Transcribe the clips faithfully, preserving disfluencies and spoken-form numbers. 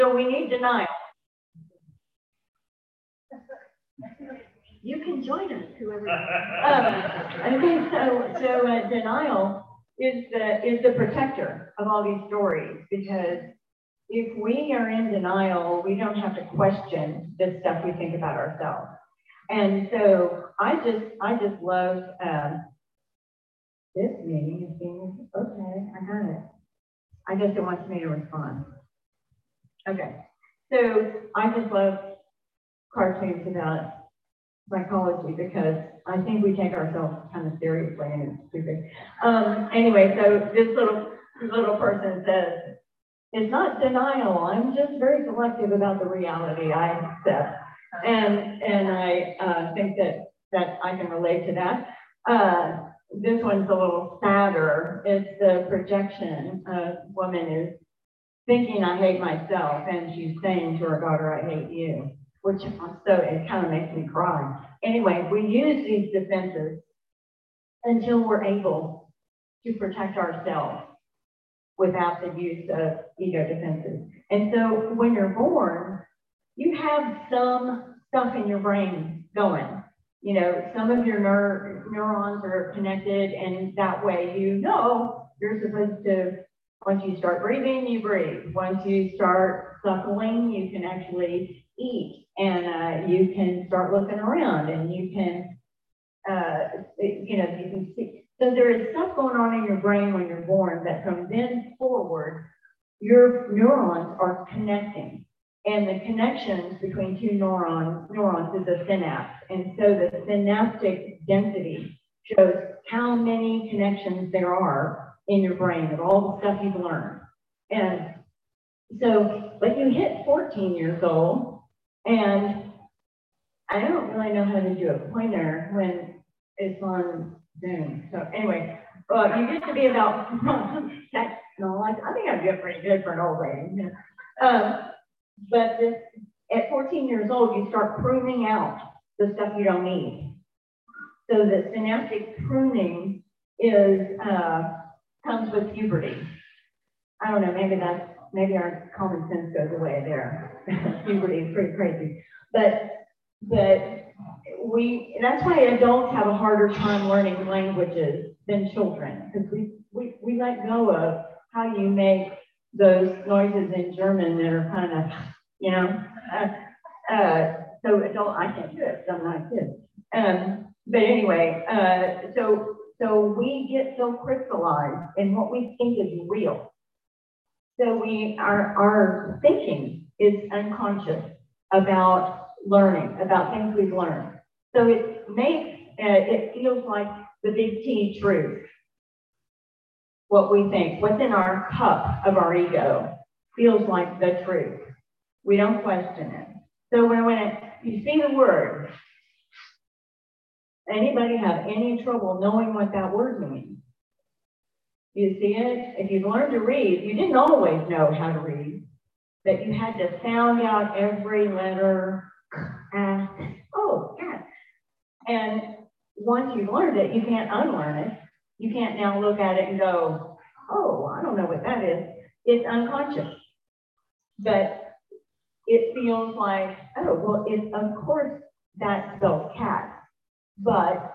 So we need denial. You can join us, whoever. um, okay, so so uh, denial is the is the protector of all these stories, because if we are in denial, we don't have to question the stuff we think about ourselves. And so I just I just love um, this meeting is being okay. I got it. I guess it wants me to respond. Okay, so I just love cartoons about psychology, because I think we take ourselves kind of seriously and it's stupid. Um, anyway, so this little little person says, "It's not denial. I'm just very selective about the reality I accept," and and I uh, think that that I can relate to that. Uh, this one's a little sadder. It's the projection. A woman is thinking, "I hate myself," and she's saying to her daughter, "I hate you," which so it kind of makes me cry. Anyway, we use these defenses until we're able to protect ourselves without the use of ego defenses. And so when you're born, you have some stuff in your brain going. You know, some of your neur- neurons are connected, and that way you know you're supposed to, once you start breathing, you breathe. Once you start suckling, you can actually eat, and uh, you can start looking around, and you can, uh, you know, you can see. So there is stuff going on in your brain when you're born that from then forward, your neurons are connecting. And the connections between two neurons, neurons is a synapse. And so the synaptic density shows how many connections there are in your brain of all the stuff you've learned. And so, but you hit fourteen years old, and I don't really know how to do a pointer when it's on Zoom. So anyway, well, you get to be about, no, I think I'm doing pretty good for an old lady. Um, but this, at fourteen years old, you start pruning out the stuff you don't need. So the synaptic pruning is uh, comes with puberty. I don't know, maybe that's, maybe our common sense goes away there. Puberty is pretty crazy. But, but we, that's why adults have a harder time learning languages than children, because we, we, we let go of how you make those noises in German that are kind of, you know, uh, uh, so adult, I can't do it, so I'm not a kid. Um, but anyway, uh, so, so we get so crystallized in what we think is real. So we, our, our thinking is unconscious about learning, about things we've learned. So it makes, uh, it feels like the big T truth. What we think, what's in our cup of our ego feels like the truth. We don't question it. So when, when it, you see the word, anybody have any trouble knowing what that word means? You see it? If you've learned to read, you didn't always know how to read, but you had to sound out every letter. Uh, oh, yeah. And once you've learned it, you can't unlearn it. You can't now look at it and go, oh, I don't know what that is. It's unconscious. But it feels like, oh, well, it's, of course, that spells cat. But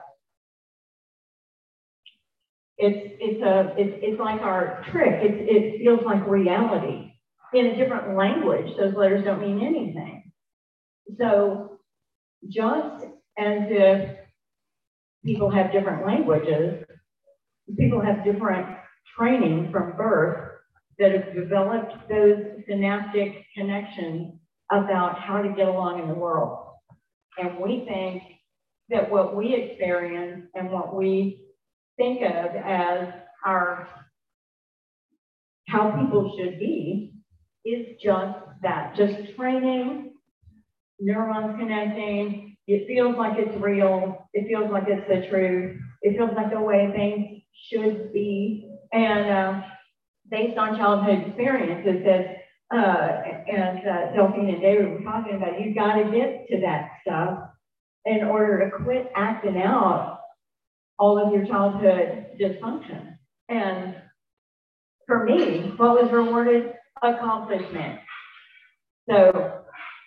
it's it's a it's it's like our trick. It it feels like reality in a different language. Those letters don't mean anything. So just as if people have different languages, people have different training from birth that have developed those synaptic connections about how to get along in the world. And we think that what we experience and what we think of as our how people should be is just that, just training, neurons connecting. It feels like it's real. It feels like it's the truth. It feels like the way things should be. And uh, based on childhood experiences, that uh, and uh, Delphine and David were talking about, you got to get to that stuff in order to quit acting out all of your childhood dysfunction. And for me, what was rewarded? Accomplishment. So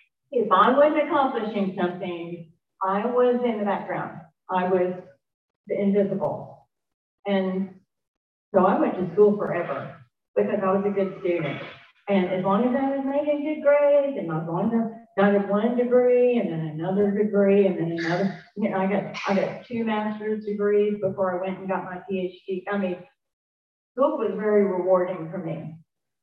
if I was accomplishing something, I was in the background. I was invisible. And so I went to school forever because I was a good student. And as long as I was making good grades, and as long as I got one degree and then another degree and then another, you know, I got I got two master's degrees before I went and got my PhD. I mean, school was very rewarding for me.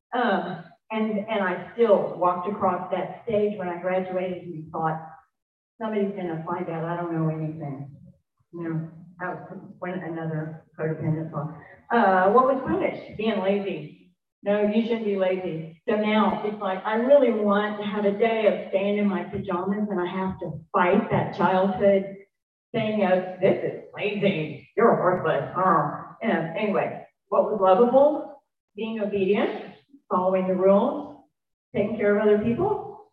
Um, and and I still walked across that stage when I graduated and thought, somebody's gonna find out I don't know anything. You know, that was one another codependent thought. Uh, what was punished? Being lazy. No, you shouldn't be lazy. So now it's like, I really want to have a day of staying in my pajamas and I have to fight that childhood thing of, this is lazy, you're worthless. Oh. And anyway, what was lovable? Being obedient, following the rules, taking care of other people.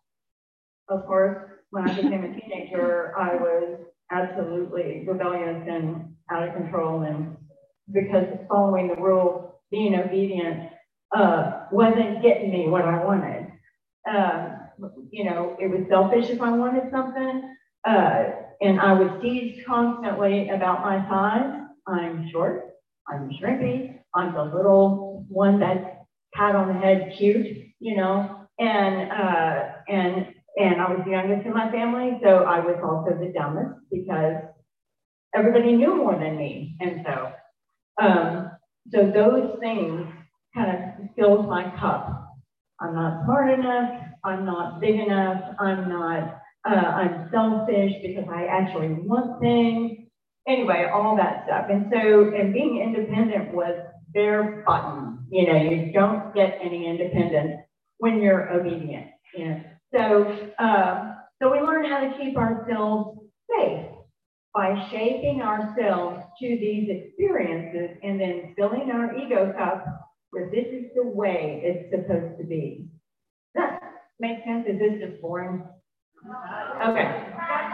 Of course, when I became a teenager, I was absolutely rebellious and out of control, and because following the rules, being obedient, uh, wasn't getting me what I wanted. Uh, you know, it was selfish if I wanted something, uh, and I was teased constantly about my size. I'm short, I'm shrimpy, I'm the little one that's pat on the head cute, you know, and uh, and and I was the youngest in my family, so I was also the dumbest because everybody knew more than me, and so um, so those things kind of fills my cup. I'm not smart enough, I'm not big enough, I'm not, uh, I'm selfish because I actually want things. Anyway, all that stuff. And so, and being independent was bare button. You know, you don't get any independence when you're obedient. You know? So, uh, so we learn how to keep ourselves safe by shaping ourselves to these experiences and then filling our ego cup where this is the way it's supposed to be. Does that make sense? Is this just boring? Okay.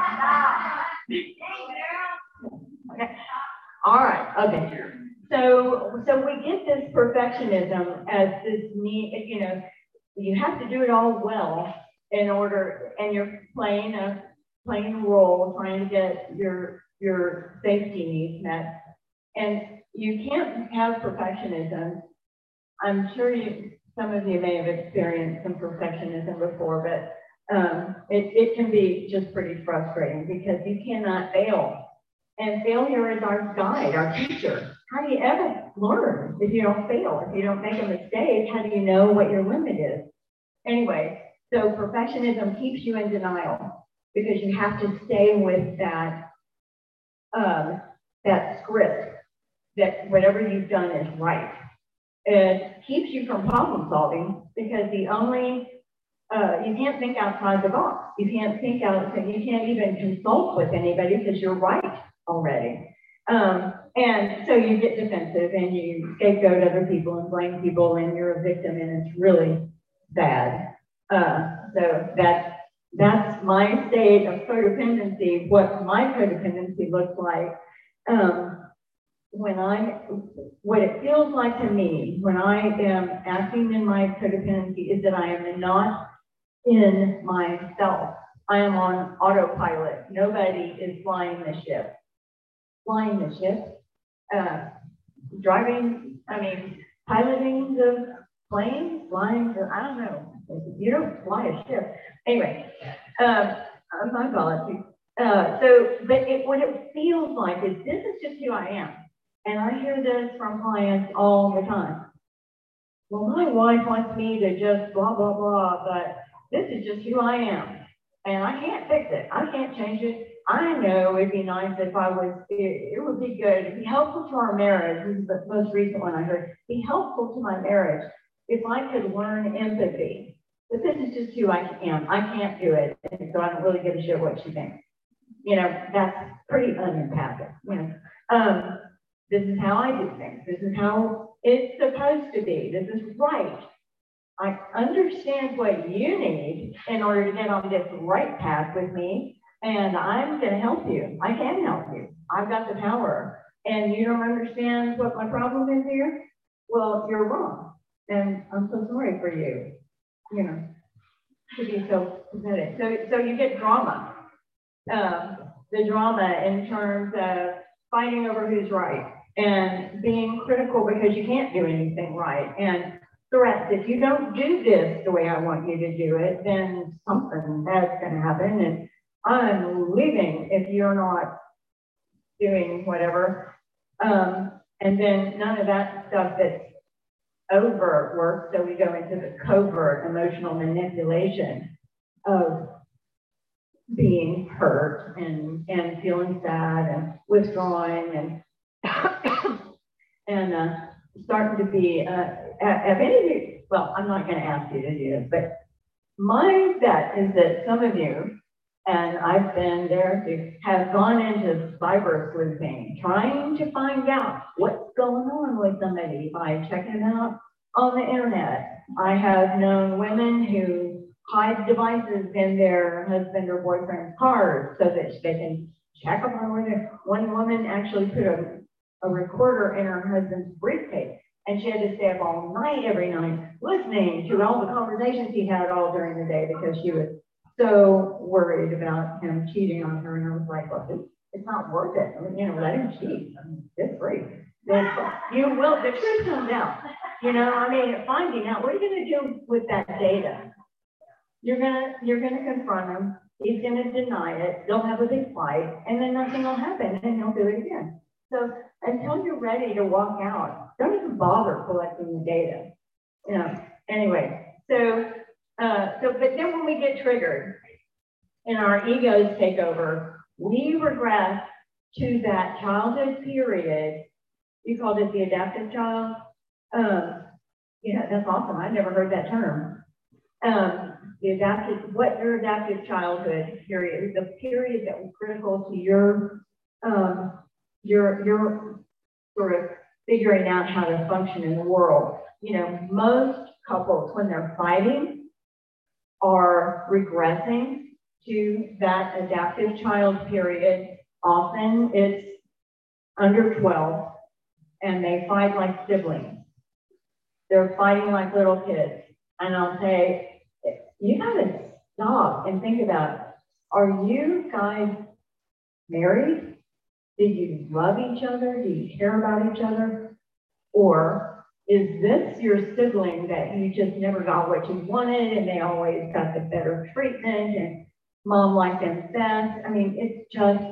Okay. All right. Okay. So, so we get this perfectionism as this need, you know, you have to do it all well in order, and you're playing a playing a role, trying to get your your safety needs met. And you can't have perfectionism. I'm sure you, some of you may have experienced some perfectionism before, but um, it, it can be just pretty frustrating because you cannot fail. And failure is our guide, our teacher. How do you ever learn if you don't fail? If you don't make a mistake, how do you know what your limit is? Anyway, so perfectionism keeps you in denial because you have to stay with that, um, that script that whatever you've done is right. It keeps you from problem solving because the only, uh, you can't think outside the box. You can't think out, you can't even consult with anybody because you're right already. Um, and so you get defensive and you scapegoat other people and blame people and you're a victim and it's really bad. Uh, so that's, that's my state of codependency, what my codependency looks like. Um, when I, what it feels like to me when I am acting in my codependency is that I am not in myself. I am on autopilot. Nobody is flying the ship. Flying the ship, uh, driving, I mean, piloting the plane, flying the, I don't know. You don't fly a ship. Anyway, um, my apologies. Uh, so, but it, what it feels like is this is just who I am. And I hear this from clients all the time. Well, my wife wants me to just blah, blah, blah, but this is just who I am. And I can't fix it. I can't change it. I know it'd be nice if I was, it, it would be good, it'd be helpful to our marriage. This is the most recent one I heard. Be helpful to my marriage if I could learn empathy. But this is just who I am. I can't do it. And so I don't really give a shit what she thinks. You know, that's pretty unempathic. You know, um, this is how I do things. This is how it's supposed to be. This is right. I understand what you need in order to get on this right path with me, and I'm going to help you. I can help you. I've got the power. And you don't understand what my problem is here? Well, you're wrong. And I'm so sorry for you. You know. to be so pathetic. So, so you get drama, um, the drama in terms of fighting over who's right and being critical because you can't do anything right, and threats. If you don't do this the way I want you to do it, then something bad's going to happen, and I'm leaving if you're not doing whatever. Um, and then none of that stuff that's overt work, so we go into the covert emotional manipulation of being hurt and, and feeling sad and withdrawing and and uh, starting to be, uh, have any of you, well, I'm not going to ask you to do this, but my bet is that some of you, and I've been there too, have gone into cyber sleuthing, trying to find out what's going on with somebody by checking them out on the internet. I have known women who hide devices in their husband or boyfriend's cars so that they can check them on where they're. One woman actually put a, a recorder in her husband's briefcase, and she had to stay up all night every night listening to all the conversations he had all during the day because she was so worried about him cheating on her. And I was like, well, it's, it's not worth it. I mean, you know, let him cheat. I mean, it's free. You will, the truth comes out. You know, I mean, finding out, what are you going to do with that data? You're gonna, you're gonna confront him. He's gonna deny it. They'll have a big fight, and then nothing will happen, and he'll do it again. So until you're ready to walk out, don't even bother collecting the data. You know. Anyway, so, uh, so, but then when we get triggered, and our egos take over, we regress to that childhood period. You called it the adaptive child. Um, yeah, that's awesome. I never heard that term. Um, the adaptive, what your adaptive childhood period, the period that was critical to your, um, your, your sort of figuring out how to function in the world. You know, most couples, when they're fighting, are regressing to that adaptive child period. Often it's under twelve, and they fight like siblings. They're fighting like little kids. And I'll say, you gotta stop and think about, are you guys married? Do you love each other? Do you care about each other? Or is this your sibling that you just never got what you wanted and they always got the better treatment and mom liked them best? I mean, it's just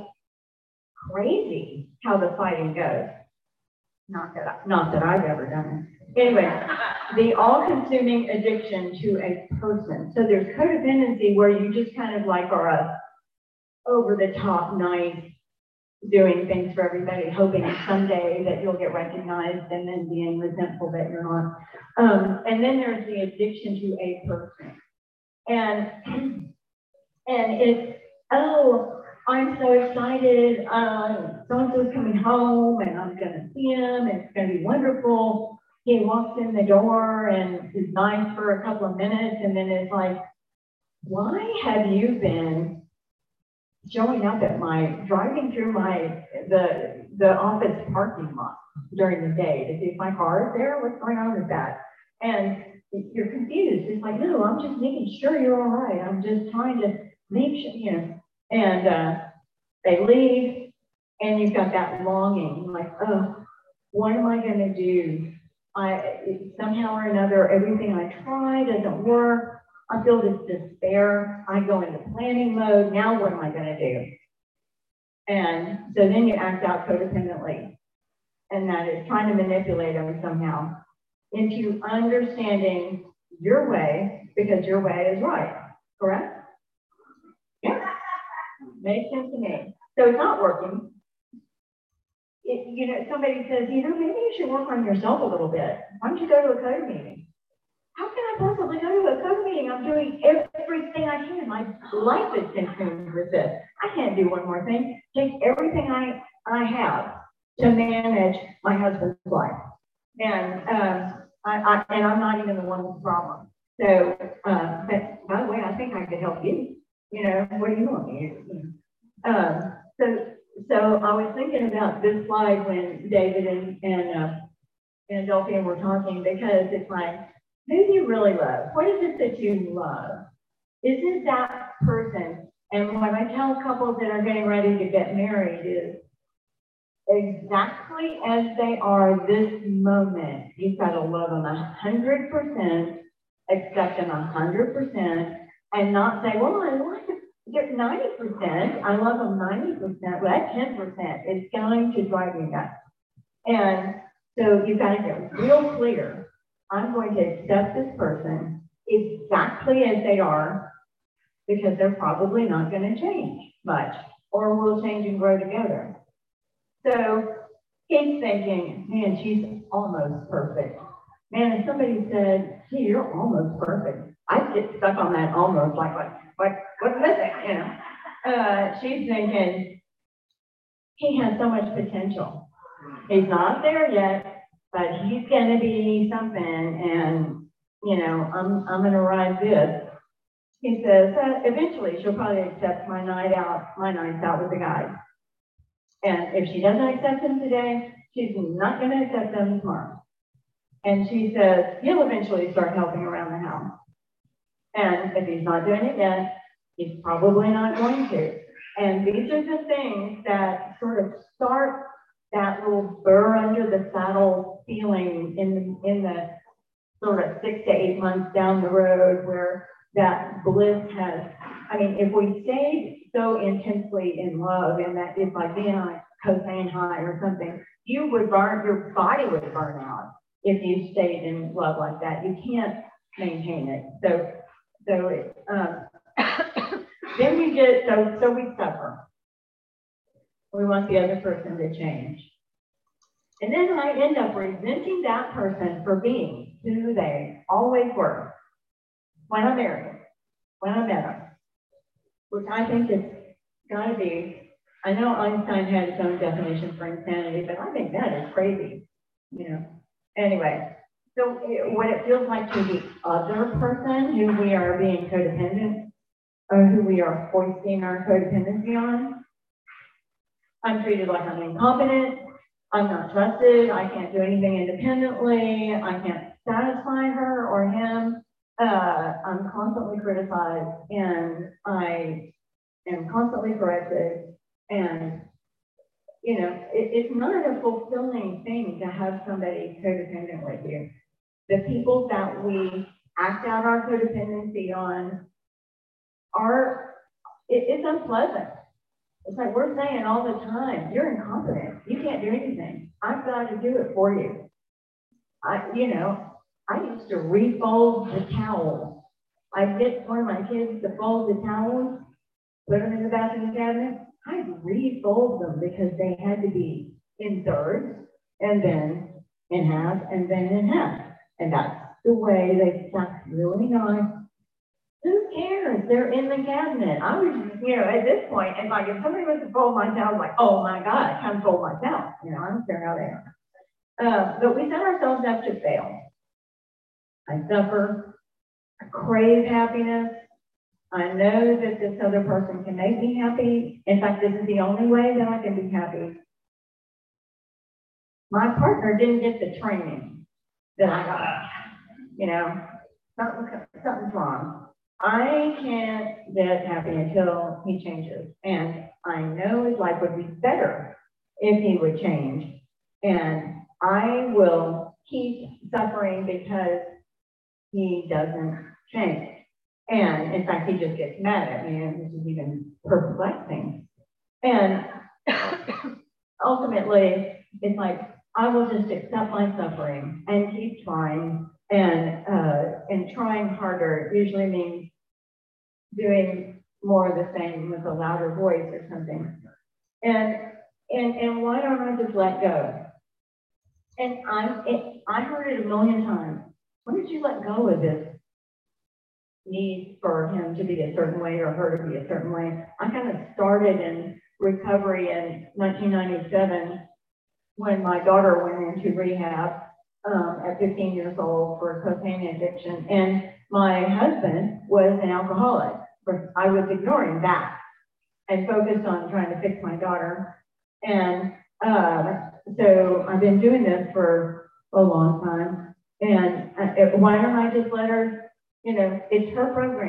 crazy how the fighting goes. Not that, I, not that I've ever done it. Anyway, the all-consuming addiction to a person. So there's codependency where you just kind of like are a over-the-top nice, doing things for everybody, hoping someday that you'll get recognized and then being resentful that you're not. Um, and then there's the addiction to a person. And, and it's, oh, I'm so excited, uh, so-and-so's coming home and I'm gonna see him and it's gonna be wonderful. He walks in the door and is nice for a couple of minutes and then it's like, why have you been showing up at my, driving through my, the, the office parking lot during the day to see if my car is there? What's going on with that? And you're confused. It's like, no, I'm just making sure you're all right. I'm just trying to make sure, you know. And uh, they leave, and you've got that longing, like, oh, what am I going to do? I somehow or another, everything I try doesn't work. I feel this despair. I go into planning mode. Now what am I going to do? And so then you act out codependently, and that is trying to manipulate them somehow into understanding your way because your way is right. Correct? Yeah. Makes sense to me. So it's not working. It, you know, somebody says, you know, maybe you should work on yourself a little bit. Why don't you go to a code meeting? How can I possibly go to a code meeting? I'm doing everything I can. My life is consumed with this. I can't do one more thing. Take everything I, I have to manage my husband's life. And um, I, I and I'm not even the one with the problem. So, uh, but by the way, I think I could help you. You know, what do you want me to do? Um, so, so I was thinking about this slide when David and and uh, and Delphine were talking, because it's like, who do you really love? What is it that you love? isn't that person, and what I tell couples that are getting ready to get married is, exactly as they are this moment, you've got to love them a hundred percent, accept them a hundred percent, and not say, well, I like them ninety percent, I love them ninety percent, well, that ten percent is going to drive you nuts. And so you've got to get real clear. I'm going to accept this person exactly as they are, because they're probably not going to change much, or we'll change and grow together. So he's thinking, man, she's almost perfect. Man, if somebody said, gee, you're almost perfect, I'd get stuck on that almost, like, what, what, what's missing, you know? Uh, she's thinking, he has so much potential. He's not there yet, but he's going to be something, and, you know, I'm, I'm going to ride this. He says, uh, eventually she'll probably accept my night out, my nights out with the guys. And if she doesn't accept him today, she's not going to accept him tomorrow. And she says, he'll eventually start helping around the house. And if he's not doing it yet, he's probably not going to. And these are the things that sort of start that little burr under the saddle feeling in, in the sort of six to eight months down the road, where that bliss has, I mean, if we stayed so intensely in love, and that is like being on a cocaine high or something, you would burn, your body would burn out if you stayed in love like that. You can't maintain it. So, so it, um, then we get, so, so we suffer. We want the other person to change. And then I end up resenting that person for being who they always were when I married them, when I met them, which I think is gotta be, I know Einstein had his own definition for insanity, but I think that is crazy, you know. Anyway, so it, what it feels like to the other person who we are being codependent, or who we are foisting our codependency on, I'm treated like I'm incompetent, I'm not trusted, I can't do anything independently, I can't satisfy her or him, uh, I'm constantly criticized, and I am constantly corrected, and, you know, it, it's not a fulfilling thing to have somebody codependent with you. The people that we act out our codependency on are, it, it's unpleasant. It's like we're saying all the time, you're incompetent. You can't do anything. I've got to do it for you. I, you know, I used to refold the towels. I'd get one of my kids to fold the towels, put them in the bathroom cabinet. I'd refold them because they had to be in thirds, and then in half, and then in half. And that's the way they stuck really nice. Who cares? They're in the cabinet. I was, you know, at this point, and like if somebody was to fold my towels, like, oh my God, come fold my towels. You know, I don't care how they are. Uh, but we set ourselves up to fail. I suffer. I crave happiness. I know that this other person can make me happy. In fact, this is the only way that I can be happy. My partner didn't get the training that I got. You know, something, something's wrong. I can't get happy until he changes. And I know his life would be better if he would change. And I will keep suffering because he doesn't change. And in fact, he just gets mad at me, and this is even perplexing. And ultimately, it's like, I will just accept my suffering and keep trying. And uh, and trying harder usually means doing more of the same with a louder voice or something. And and and why don't I just let go? And I it, I heard it a million times. Why did you let go of this need for him to be a certain way or her to be a certain way? I kind of started in recovery in nineteen ninety-seven when my daughter went into rehab. Um, at fifteen years old for cocaine addiction, and my husband was an alcoholic. I was ignoring that and focused on trying to fix my daughter. And uh, so I've been doing this for a long time. And uh, why don't I just let her, you know, it's her program.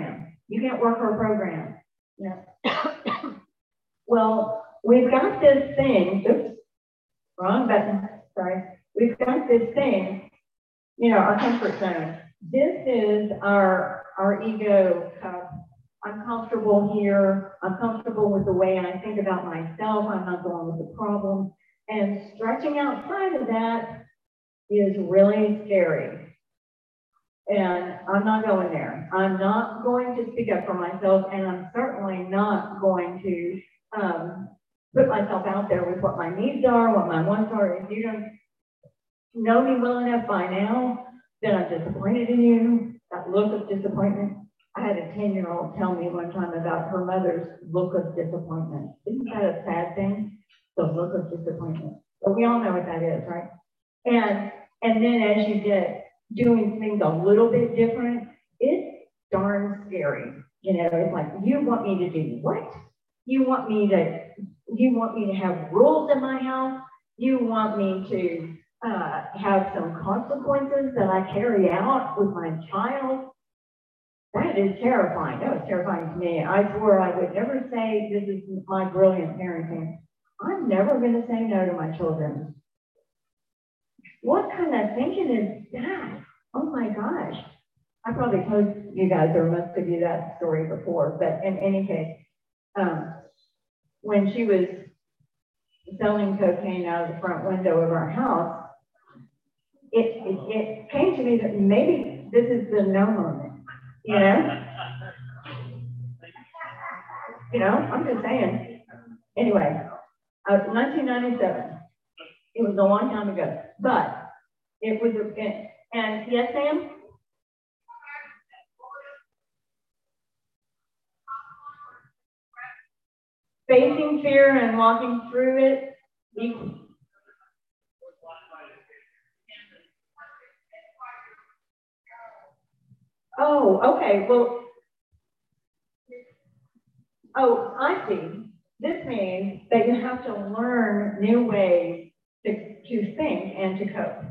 You can't work her program. You know? Well, we've got this thing, oops, wrong button, sorry. We've got this thing, you know, our comfort zone. This is our, our ego cup. I'm comfortable here. I'm comfortable with the way I think about myself. I'm not going with the problem. And stretching outside of that is really scary. And I'm not going there. I'm not going to speak up for myself, and I'm certainly not going to um, put myself out there with what my needs are, what my wants are. If you don't know me well enough by now, then I'm disappointed in you. That look of disappointment. I had a ten-year-old tell me one time about her mother's look of disappointment. Isn't that a sad thing? The look of disappointment. But we all know what that is, right? And and then as you get doing things a little bit different, it's darn scary. You know, it's like, you want me to do what? You want me to, you want me to have rules in my house? You want me to uh, have some consequences that I carry out with my child? That is terrifying. That was terrifying to me. I swore I would never say, this is my brilliant parenting. I'm never going to say no to my children. What kind of thinking is that? Oh my gosh. I probably told you guys or most of you that story before, but in any case, um, when she was selling cocaine out of the front window of our house, it, it, it came to me that maybe this is the no moment, you know? You know, I'm just saying. Anyway, uh, nineteen ninety-seven. It was a long time ago, but it was, a, and yes, Sam? Facing fear and walking through it. Oh, okay, well, oh, I see. This means that you have to learn new ways to, to think and to cope.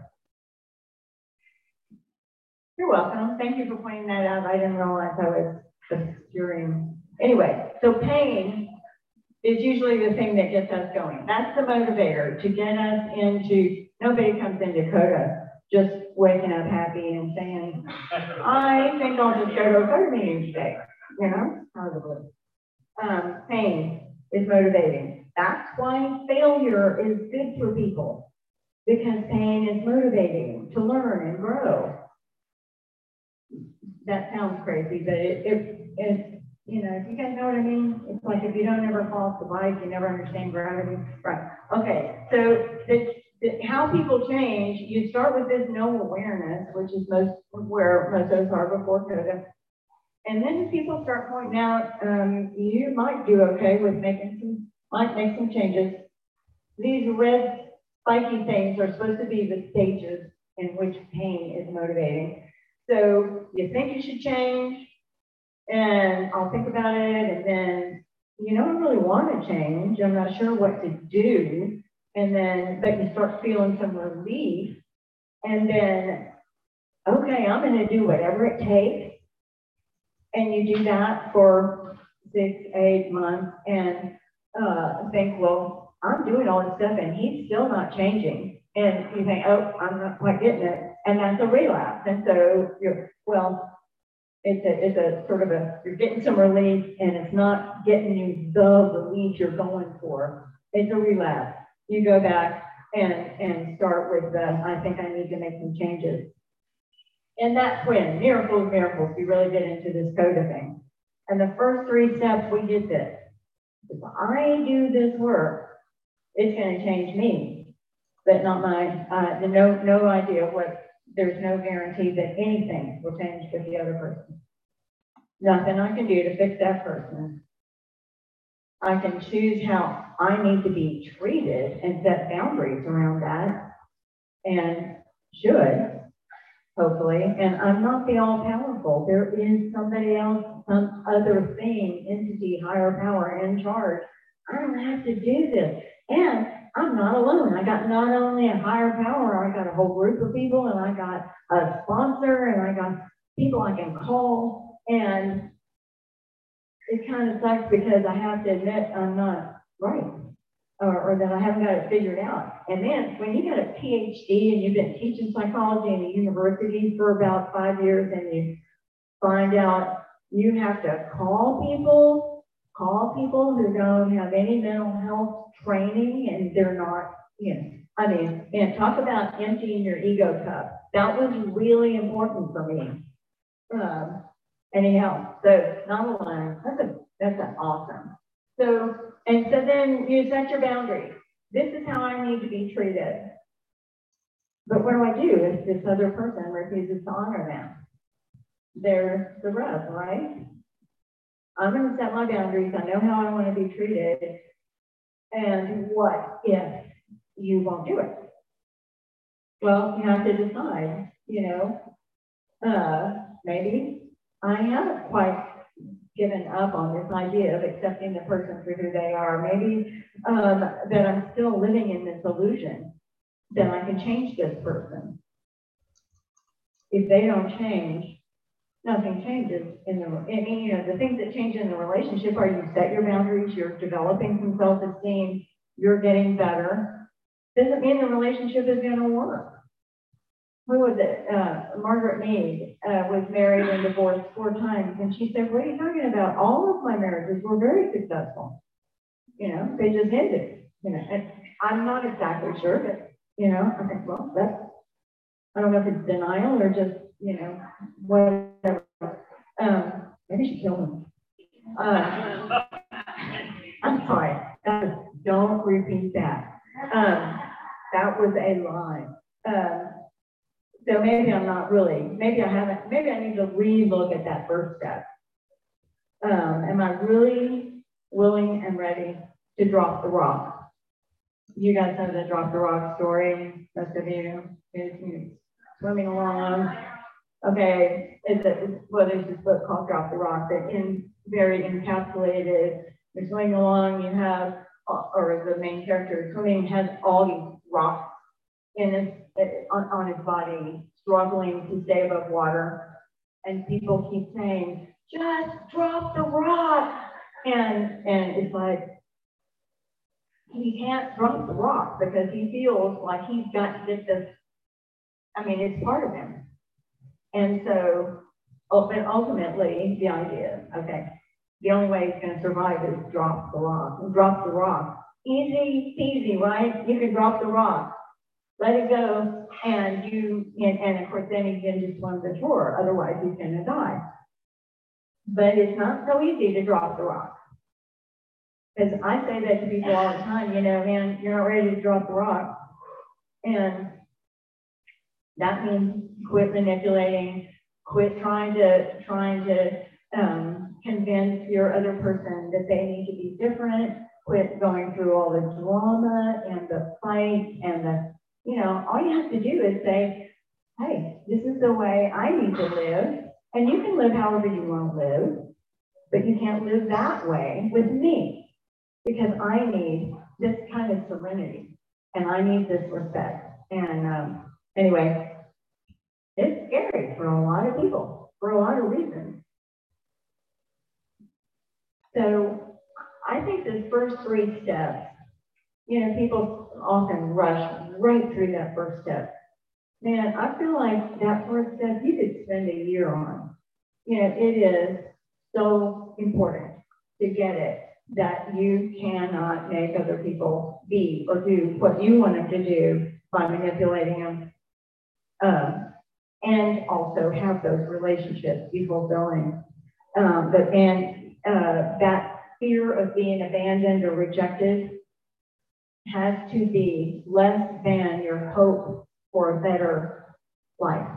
You're welcome. Thank you for pointing that out. I didn't realize I was obscuring. Anyway, so pain is usually the thing that gets us going. That's the motivator to get us into, nobody comes into CODA just waking up happy and saying, I think I'll just go to a CODA meeting today, you know, probably. Um, pain is motivating. That's why failure is good for people, because pain is motivating to learn and grow. That sounds crazy, but it, it, it, you know, you guys know what I mean? It's like if you don't ever fall off the bike, you never understand gravity. Right. Okay. So the, the, how people change, you start with this no awareness, which is most where most of us are before CODA. And then people start pointing out, um, you might do okay with making some, might make some changes. These red spiky things are supposed to be the stages in which pain is motivating. So you think you should change, and I'll think about it, and then, you don't really want to change, I'm not sure what to do, and then, but you start feeling some relief, and then, okay, I'm going to do whatever it takes, and you do that for six, eight months, and uh, think, well, I'm doing all this stuff, and he's still not changing, and you think, oh, I'm not quite getting it. And that's a relapse. And so you're, well, it's a, it's a sort of a, you're getting some relief, and it's not getting you the relief you're going for. It's a relapse. You go back and, and start with the, I think I need to make some changes. And that's when, miracles, miracles, we really get into this CODA thing. And the first three steps, we get this. If I do this work, it's going to change me, but not my, uh, no, no idea what, there's no guarantee that anything will change with the other person. Nothing I can do to fix that person. I can choose how I need to be treated and set boundaries around that, and should, hopefully. And I'm not the all-powerful. There is somebody else, some other thing, entity, higher power in charge. I don't have to do this. And I'm not alone. I got not only a higher power, I got a whole group of people, and I got a sponsor, and I got people I can call. And it kind of sucks because I have to admit I'm not right, or, or that I haven't got it figured out. And then when you got a P H D and you've been teaching psychology in a university for about five years and you find out you have to call people, call people who don't have any mental health training and they're not, you know, I mean, and talk about emptying your ego cup. That was really important for me. Um, anyhow, so not alone. That's a that's an awesome. So and so then you set your boundaries. This is how I need to be treated. But what do I do if this other person refuses to honor them? There's the rub, right? I'm going to set my boundaries. I know how I want to be treated. And what if you won't do it? Well, you have to decide, you know, uh, maybe I haven't quite given up on this idea of accepting the person for who they are. Maybe um, that I'm still living in this illusion that I can change this person. If they don't change, nothing changes in the, I mean, you know, the things that change in the relationship are you set your boundaries, you're developing some self-esteem, you're getting better. Doesn't mean the relationship is going to work. Who was it? Uh, Margaret Mead uh, was married and divorced four times. And she said, what are you talking about? All of my marriages were very successful. You know, they just ended. You know, and I'm not exactly sure, but, you know, I think, well, that's, I don't know if it's denial or just, you know, whatever. Um, maybe she killed him. Uh, I'm sorry. Uh, don't repeat that. Um, that was a lie. Uh, So maybe I'm not really, maybe I haven't, maybe I need to re-look at that first step. Um, am I really willing and ready to drop the rock? You guys know the drop the rock story, most of you, is swimming along. Okay, it's a, it's, well, there's this book called Drop the Rock that in very encapsulated, you're swimming along, you have, or the main character swimming has all these rocks in his, on, on his body, struggling to stay above water. And people keep saying, just drop the rock. And, and it's like, he can't drop the rock because he feels like he's got to get this, I mean, it's part of him. And so, ultimately, the idea, okay, the only way he's going to survive is drop the rock. Drop the rock. Easy, easy, right? You can drop the rock. Let it go, and you, and, and of course, then he can just swim the shore. Otherwise, he's going to die. But it's not so easy to drop the rock. Because I say that to people all the time, you know, man, you're not ready to drop the rock. And that means quit manipulating, quit trying to, trying to um, convince your other person that they need to be different, quit going through all the drama and the fight and the, you know, all you have to do is say, hey, this is the way I need to live, and you can live however you want to live, but you can't live that way with me, because I need this kind of serenity, and I need this respect. And um, anyway, it's scary for a lot of people, for a lot of reasons. So I think this first three steps, you know, people often rush right through that first step. Man, I feel like that first step you could spend a year on. You know, it is so important to get it that you cannot make other people be or do what you want them to do by manipulating them. Um, and also have those relationships be fulfilling. Um, but and uh, that fear of being abandoned or rejected has to be less than your hope for a better life.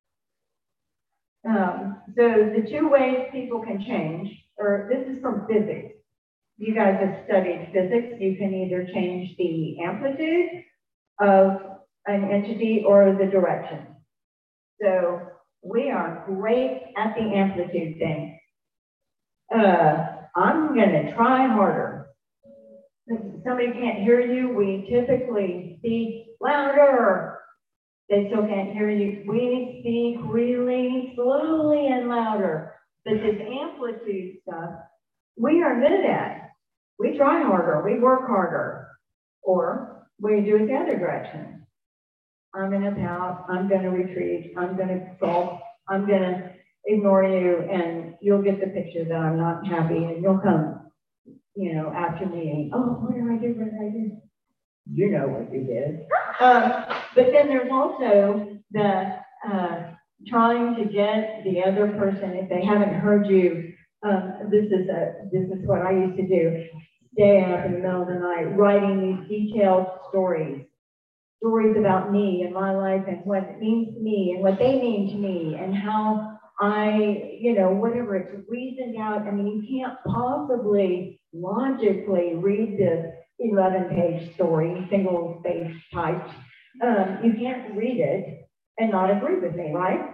Um, so the two ways people can change, or this is from physics. You guys have studied physics. You can either change the amplitude of an entity or the direction. So we are great at the amplitude thing. Uh, I'm gonna try harder. If somebody can't hear you, we typically speak louder. They still can't hear you. We speak really slowly and louder. But this amplitude stuff, we are good at. We try harder, we work harder, or we do it the other direction. I'm going to pout, I'm going to retreat, I'm going to sulk, I'm going to ignore you, and you'll get the picture that I'm not happy, and you'll come, you know, after me, and, oh, what did I do, what did I do? You know what you did. Um, but then there's also the uh, trying to get the other person, if they haven't heard you, um, this is a this is what I used to do. Stay up in the middle of the night, writing these detailed stories, stories about me and my life and what it means to me and what they mean to me and how I, you know, whatever, it's reasoned out. I mean, you can't possibly logically read this eleven page story, single space typed. Um, you can't read it and not agree with me, right?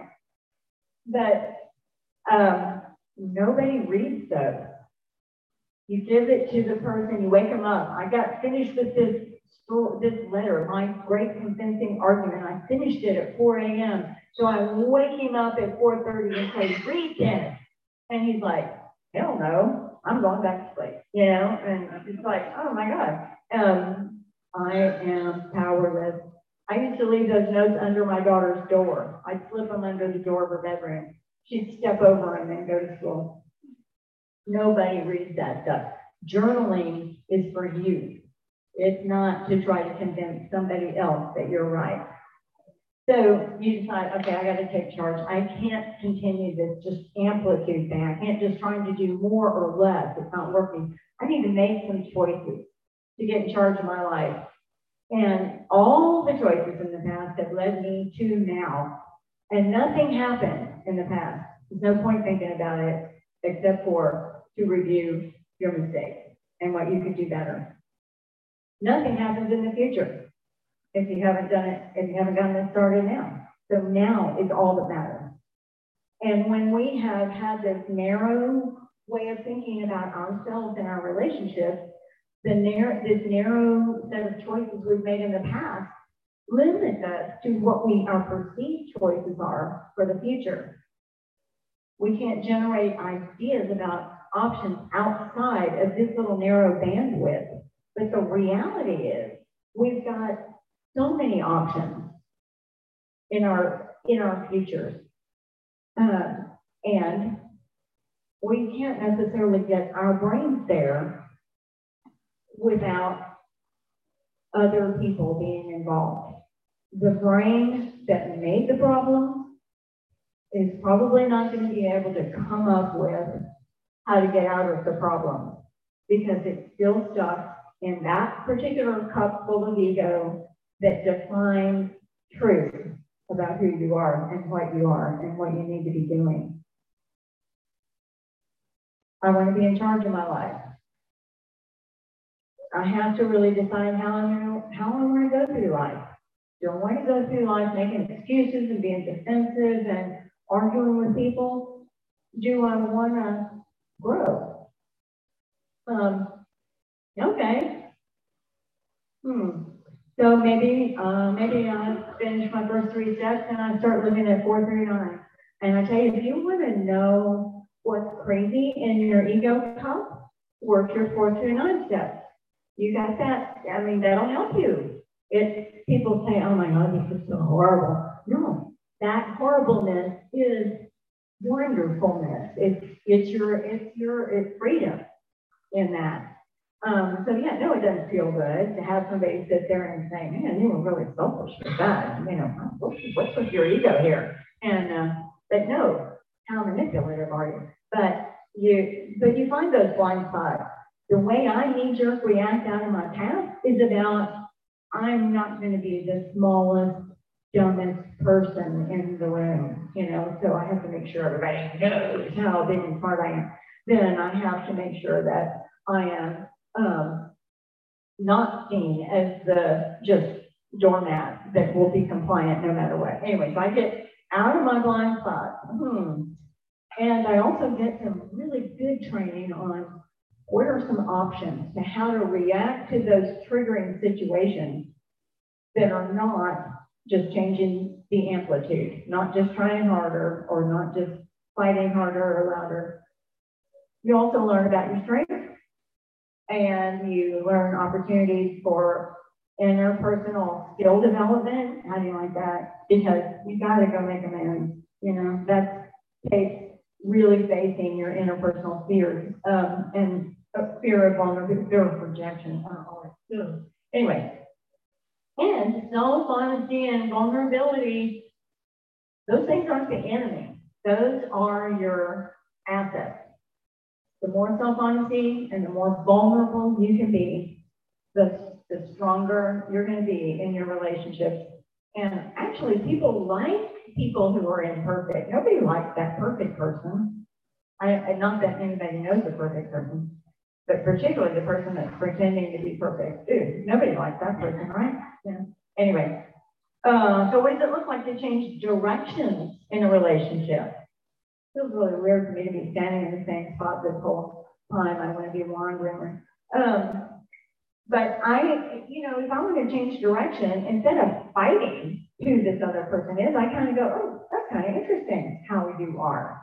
But um, nobody reads those. You give it to the person, you wake them up. I got finished with this story, this letter, my great convincing argument. I finished it at four A M So I wake him up at four thirty and say, read this. And he's like, hell no, I'm going back to sleep, you know? And it's like, oh my God, um, I am powerless. I used to leave those notes under my daughter's door. I'd slip them under the door of her bedroom. She'd step over them and go to school. Nobody reads that stuff. Journaling is for you. It's not to try to convince somebody else that you're right. So you decide, okay, I got to take charge. I can't continue this just amplitude thing. I can't just trying to do more or less. It's not working. I need to make some choices to get in charge of my life. And all the choices in the past have led me to now. And nothing happened in the past. There's no point thinking about it except for to review your mistakes and what you could do better. Nothing happens in the future if you haven't done it, if you haven't gotten it started now. So now is all that matters. And when we have had this narrow way of thinking about ourselves and our relationships, the narrow, this narrow set of choices we've made in the past limits us to what we our perceived choices are for the future. We can't generate ideas about options outside of this little narrow bandwidth. But the reality is we've got so many options in our in our futures. Uh, and we can't necessarily get our brains there without other people being involved. The brain that made the problem is probably not going to be able to come up with how to get out of the problem because it's still stuck in that particular cup full of ego that defines truth about who you are and what you are and what you need to be doing. I want to be in charge of my life. I have to really decide how I'm gonna, how I want to go through life. Do I want to go through life making excuses and being defensive and arguing with people? Do I want to grow? Um, okay. Hmm. So maybe, uh, maybe I finish my first three steps and I start looking at four through nine. And I tell you, if you want to know what's crazy in your ego cup, work your four through nine steps. You got that? I mean, that'll help you. If people say, oh my God, this is so horrible. No, that horribleness is wonderfulness. It's, it's your, it's your, it's freedom in that. Um, so yeah, no, it doesn't feel good to have somebody sit there and say, man, you were really selfish with that. You know, what's, what's with your ego here? And, uh, but no, how manipulative are you? But you, but you find those blind spots. The way I knee-jerk react out of my past is about, I'm not going to be the smallest, dumbest person in the room, you know, so I have to make sure everybody knows how big and smart I am. Then I have to make sure that I am um, not seen as the just doormat that will be compliant no matter what. Anyway, so I get out of my blind spot. Hmm. And I also get some really good training on what are some options to how to react to those triggering situations that are not just changing the amplitude, not just trying harder or not just fighting harder or louder, You also learn about your strengths, and you learn opportunities for interpersonal skill development. How do you like that? Because you got to go make amends. You know, that's takes really facing your interpersonal fears um, and a fear of vulnerability, fear of rejection. Uh, anyway, and self-honesty and vulnerability, those things aren't the enemy. Those are your assets. The more self-honesty and the more vulnerable you can be, the, the stronger you're going to be in your relationships. And actually, people like people who are imperfect. Nobody likes that perfect person. I, I not that anybody knows the perfect person, but particularly the person that's pretending to be perfect. Dude, nobody likes that person, right? Yeah. Anyway, uh, so what does it look like to change directions in a relationship? It feels really weird for me to be standing in the same spot this whole time. I want to be wandering. Um, but I, you know, if I want to change direction, instead of fighting who this other person is, I kind of go, oh, that's kind of interesting how you are.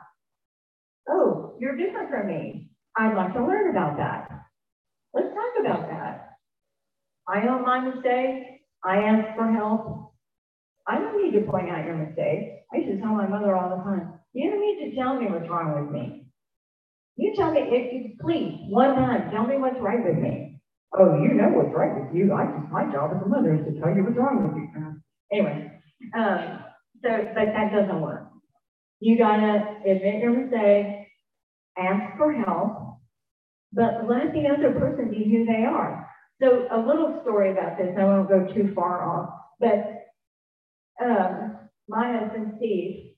Oh, you're different from me. I'd like to learn about that. Let's talk about that. I own my mistakes. I ask for help. I don't need to point out your mistakes. I used to tell my mother all the time, you don't need to tell me what's wrong with me. You tell me, if you please, one time, tell me what's right with me. Oh, you know what's right with you. I just, my job as a mother is to tell you what's wrong with you. Anyway, um, so, but that doesn't work. You gotta admit your mistake, ask for help, but let the other person be who they are. So a little story about this, I won't go too far off, but um, my husband, Steve,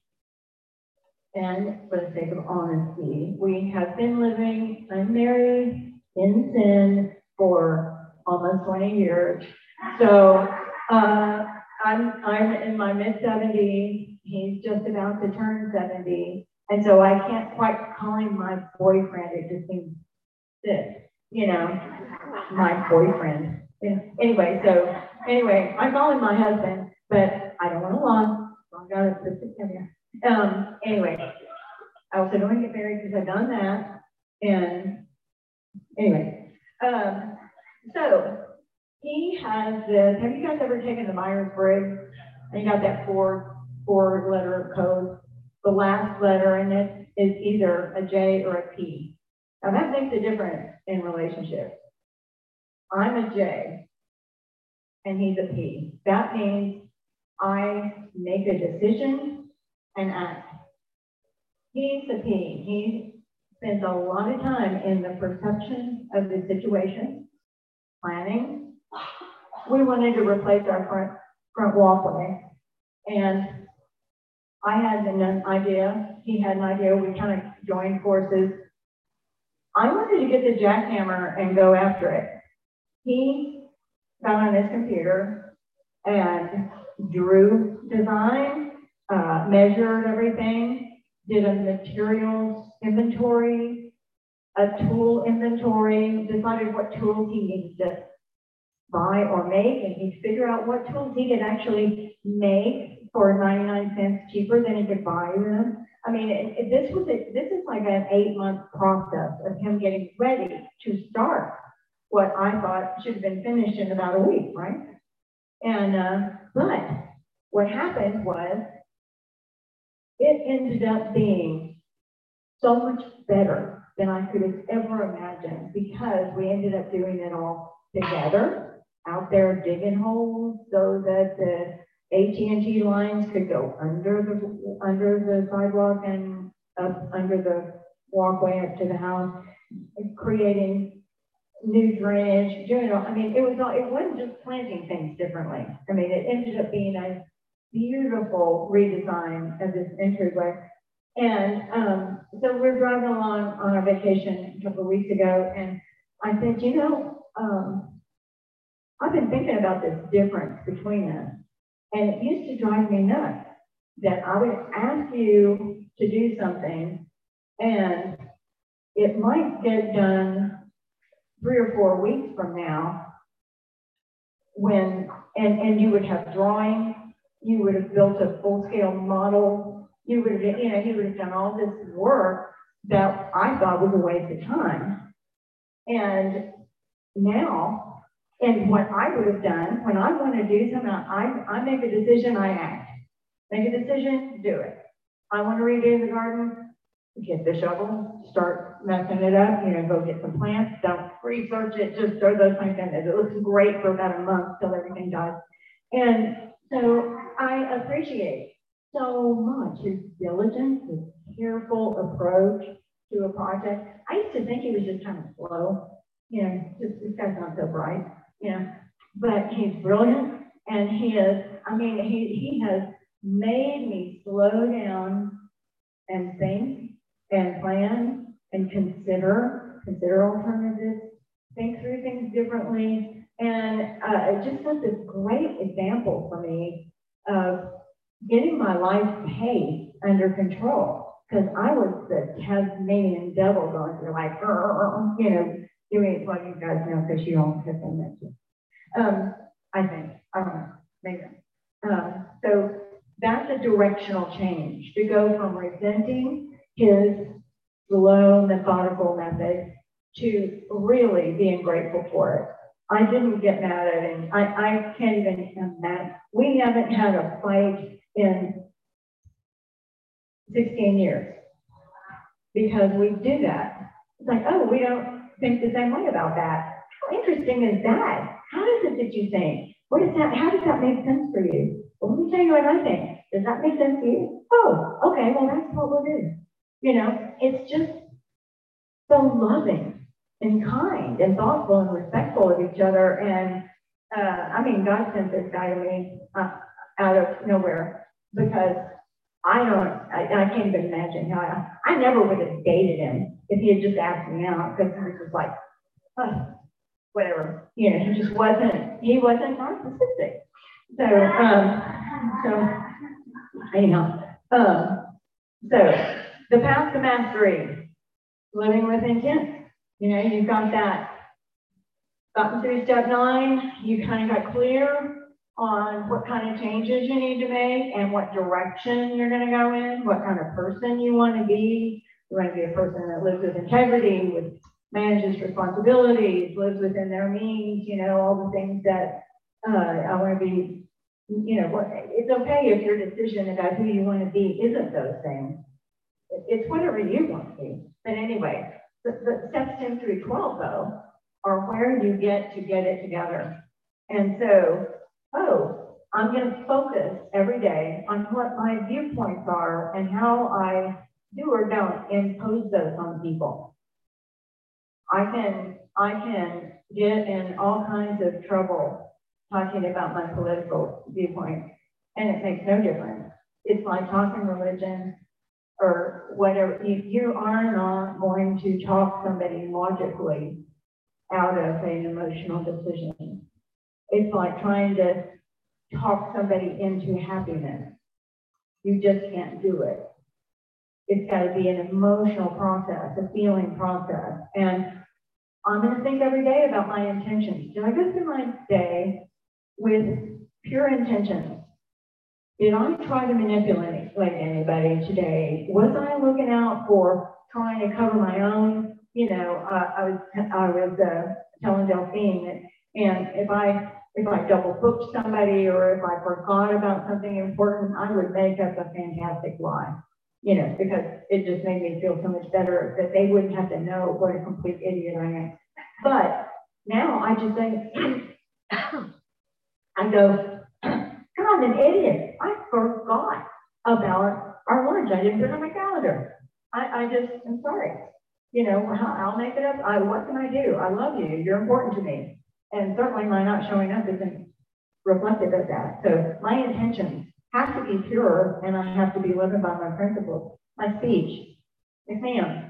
and for the sake of honesty, we have been living unmarried in sin for almost twenty years. So uh, I'm, I'm in my mid seventies, he's just about to turn seventy, and so I can't quite call him my boyfriend, it just seems sick, you know, my boyfriend. Anyway, so anyway, I call him my husband, but I don't want to lie, so I gotta put this in here. Um, anyway, I also don't want to get married because I've done that. And anyway, um, so he has this. Have you guys ever taken the Myers-Briggs? And you got that four four letter code. The last letter in it is either a J or a P. Now that makes a difference in relationships. I'm a J and he's a P. That means I make a decision and act. He's the P. He spends a lot of time in the perception of the situation, planning. We wanted to replace our front, front walkway, and I had an idea. He had an idea. We kind of joined forces. I wanted to get the jackhammer and go after it. He got on his computer and drew design, Uh, measured everything, did a materials inventory, a tool inventory, decided what tools he needed to buy or make, and he'd figure out what tools he could actually make for ninety-nine cents cheaper than he could buy them. I mean, it, it, this was a, this is like an eight-month process of him getting ready to start what I thought should have been finished in about a week, right? And uh, but what happened was, it ended up being so much better than I could have ever imagined, because we ended up doing it all together, out there digging holes so that the A T and T lines could go under the under the sidewalk and up under the walkway up to the house, creating new drainage, doing all, I mean, it was all, it wasn't just planting things differently. I mean, it ended up being a beautiful redesign of this entryway. And um, so we're driving along on our vacation a couple of weeks ago, and I said, you know, um, I've been thinking about this difference between us, and it used to drive me nuts that I would ask you to do something, and it might get done three or four weeks from now, when, and, and you would have drawings, you would have built a full-scale model, you would have, you know, you would have done all this work, that I thought was a waste of time. And now, and what I would have done, when I want to do something, I, I make a decision, I act. Make a decision, do it. I want to redo the garden, get the shovel, start messing it up, you know, go get some plants, don't research it, just throw those things in there. It looks great for about a month till everything dies. And so I appreciate so much his diligence, his careful approach to a project. I used to think he was just kind of slow, you know, just this guy's not so bright, you know, but he's brilliant, and he is, I mean, he, he has made me slow down and think and plan and consider, consider alternatives, think through things differently, and uh, it just set this great example for me of getting my life pace under control, because I was the Tasmanian devil going through like, you know, doing what you guys know because you all have been mentioned. Um, I think, I don't know, maybe. Um, so that's a directional change, to go from resenting his slow, methodical method to really being grateful for it. I didn't get mad at him. I, I can't even imagine. We haven't had a fight in sixteen years because we do that. It's like, oh, we don't think the same way about that. How interesting is that? How is it that you think? What is that? How does that make sense for you? Well, let me tell you what I think. Does that make sense to you? Oh, okay, well, that's what we'll do. You know, it's just so loving and kind and thoughtful and respectful of each other. And uh, I mean, God sent this guy to me uh, out of nowhere, because I don't, I, I can't even imagine how I, I never would have dated him if he had just asked me out, because he was just like, oh, whatever, you know, he just wasn't, he wasn't narcissistic. So, um, so, anyhow, um, so the path to mastery, living with intent. You know, you've got that, gotten through step nine, you kind of got clear on what kind of changes you need to make and what direction you're going to go in, what kind of person you want to be. You want to be a person that lives with integrity, with manages responsibilities, lives within their means, you know, all the things that uh, I want to be, you know, what, it's okay if your decision about who you want to be isn't those things. It's whatever you want to be. But anyway, the, the steps ten through twelve, though, are where you get to get it together. And so, oh, I'm going to focus every day on what my viewpoints are and how I do or don't impose those on people. I can, I can get in all kinds of trouble talking about my political viewpoint, and it makes no difference. It's like talking religion or whatever. You, you are not going to talk somebody logically out of an emotional decision. It's like trying to talk somebody into happiness. You just can't do it. It's got to be an emotional process, a feeling process. And I'm going to think every day about my intentions. Did I go through my day with pure intentions? Did I try to manipulate anybody today? Was I looking out for trying to cover my own? You know, uh, I was I was uh, telling Delphine that, and if I if I double booked somebody or if I forgot about something important, I would make up a fantastic lie. You know, because it just made me feel so much better that they wouldn't have to know what a complete idiot I am. But now I just think, I go, God, I'm an idiot. I forgot about our lunch. I didn't put it on my calendar. I, I just, I'm sorry. You know, I'll make it up. I, what can I do? I love you. You're important to me. And certainly my not showing up isn't reflective of that. So my intentions have to be pure, and I have to be living by my principles. My speech. Yes, ma'am.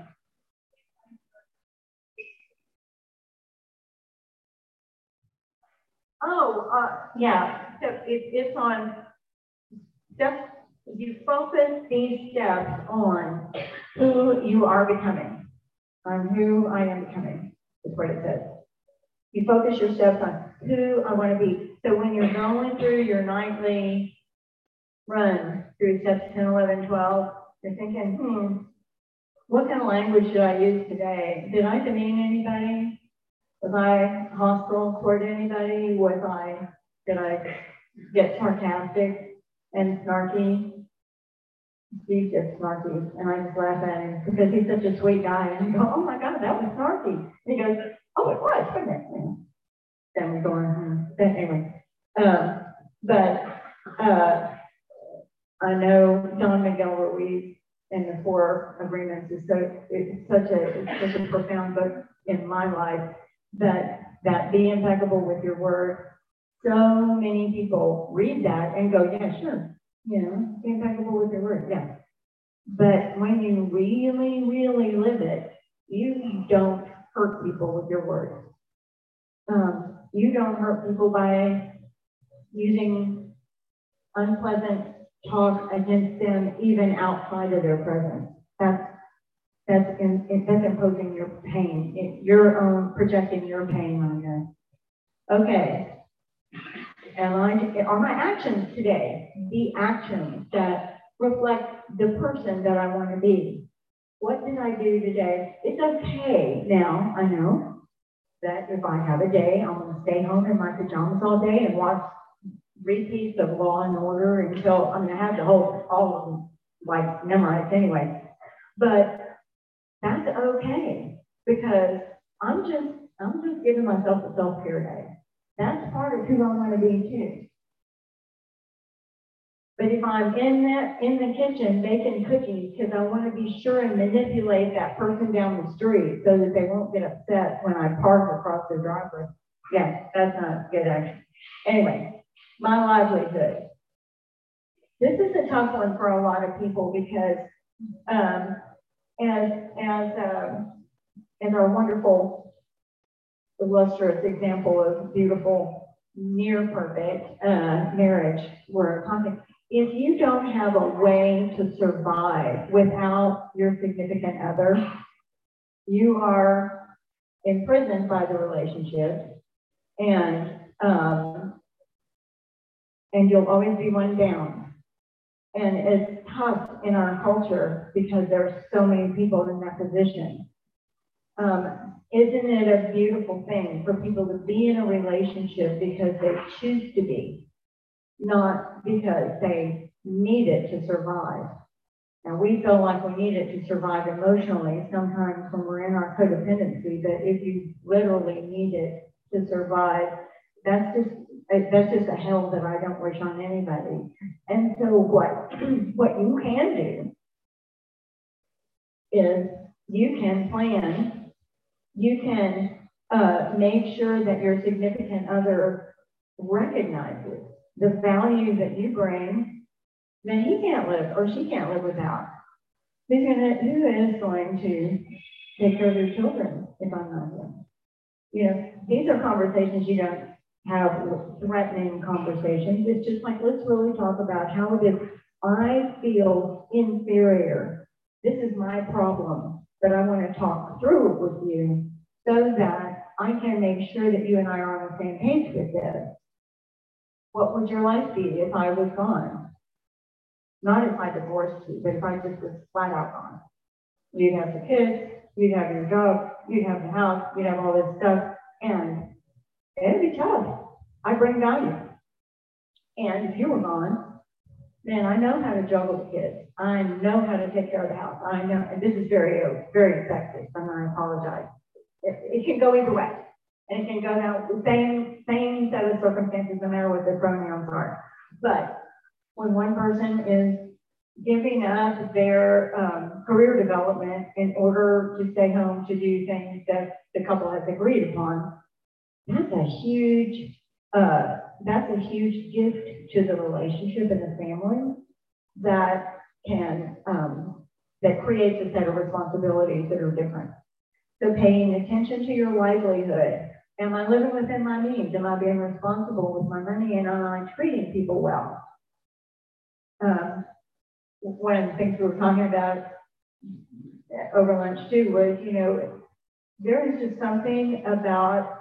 Oh, uh, yeah. So it, it's on steps. You focus these steps on who you are becoming, on who I am becoming, is what it says. You focus your steps on who I want to be. So when you're going through your nightly run through steps ten, eleven, twelve, you're thinking, hmm, what kind of language should I use today? Did I demean anybody? Was I hostile toward anybody? Was I, did I get sarcastic and snarky? Steve gets snarky, and I just laugh at him because he's such a sweet guy. And I go, oh my God, that was snarky. And he goes, oh, it was, wasn't it? Then we go on. But anyway, um, but uh, I know Don Miguel Ruiz and the Four Agreements is so it's such a it's such a profound book in my life that that be impeccable with your word. So many people read that and go, yeah, sure, you know, be impeccable with your word, yeah. But when you really, really live it, you don't hurt people with your words. Um, you don't hurt people by using unpleasant talk against them even outside of their presence. That's that's in, that's imposing your pain. It, your own projecting your pain on them. Okay. Am I, are my actions today the actions that reflect the person that I want to be? What did I do today? It's okay now, I know, that if I have a day, I'm going to stay home in my pajamas all day and watch repeats of Law and Order until I'm going to have the whole, all of them, like, memorized anyway. But that's okay, because I'm just, I'm just giving myself a self-care day. That's part of who I want to be too. But if I'm in that in the kitchen making cookies because I want to be sure and manipulate that person down the street so that they won't get upset when I park across their driveway, yeah, that's not good action. Anyway, my livelihood. This is a tough one for a lot of people because um, as as um, as our wonderful illustrious example of beautiful, near perfect uh, marriage we're talking. If you don't have a way to survive without your significant other, you are imprisoned by the relationship, and um, and you'll always be one down. And it's tough in our culture because there are so many people in that position. Um, isn't it a beautiful thing for people to be in a relationship because they choose to be, not because they need it to survive? And we feel like we need it to survive emotionally sometimes when we're in our codependency, but if you literally need it to survive, that's just that's just a hell that I don't wish on anybody. And so what, what you can do is you can plan. You can uh, make sure that your significant other recognizes the value that you bring that he can't live or she can't live without. Who's gonna, who is going to take care of your children if I'm not here? You know, these are conversations you don't have, threatening conversations. It's just like, let's really talk about how it is I feel inferior. This is my problem. But I want to talk through it with you so that I can make sure that you and I are on the same page with this. What would your life be if I was gone? Not if I divorced you, but if I just was flat out gone. You'd have the kids, you'd have your job, you'd have the house, you'd have all this stuff, and it'd be tough. I bring value. And if you were gone, man, I know how to juggle the kids. I know how to take care of the house. I know, and this is very, very sexist, and I apologize. It, it can go either way. And it can go down the same, same set of circumstances, no matter what their pronouns are. But when one person is giving up their um, career development in order to stay home to do things that the couple has agreed upon, that's a huge, uh, that's a huge gift to the relationship and the family that can, um, that creates a set of responsibilities that are different. So paying attention to your livelihood. Am I living within my means? Am I being responsible with my money? And am I treating people well? Um, one of the things we were talking about over lunch too was, you know, there is just something about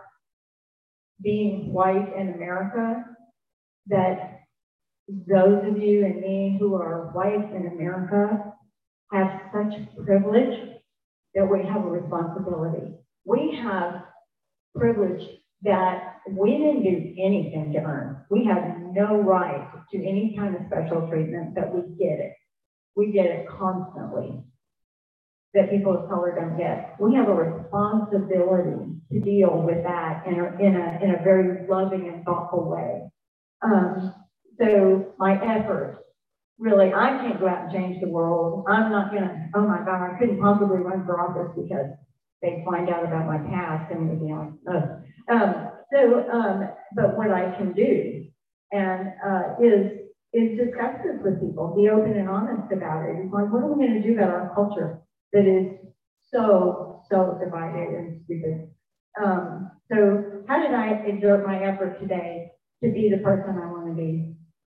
being white in America that those of you and me who are white in America have such privilege that we have a responsibility. We have privilege that we didn't do anything to earn. We have no right to any kind of special treatment, but we get it. We get it constantly that people of color don't get. We have a responsibility to deal with that in a, in a, in a very loving and thoughtful way. Um, so my efforts, really, I can't go out and change the world. I'm not gonna, oh my God, I couldn't possibly run for office because they find out about my past and would be like, ugh. Um, so, um, but what I can do and uh, is is discuss this with people, be open and honest about it. It's like, what are we going to do about our culture that is so, so divided and stupid? Um, so how did I exert my effort today to be the person I want to be?